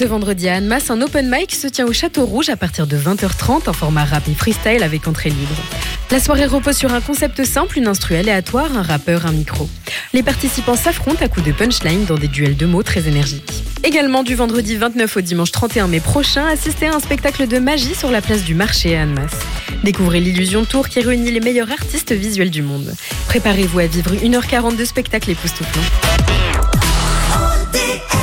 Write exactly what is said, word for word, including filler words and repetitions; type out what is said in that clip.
Ce vendredi à Annemasse, un open mic se tient au Château Rouge à partir de vingt heures trente en format rap et freestyle avec entrée libre. La soirée repose sur un concept simple, une instru aléatoire, un rappeur, un micro. Les participants s'affrontent à coups de punchline dans des duels de mots très énergiques. Également du vendredi vingt-neuf au dimanche trente et un mai prochain, assistez à un spectacle de magie sur la place du marché à Annemasse. Découvrez l'Illusion Tour qui réunit les meilleurs artistes visuels du monde. Préparez-vous à vivre une heure quarante de spectacle époustouflant.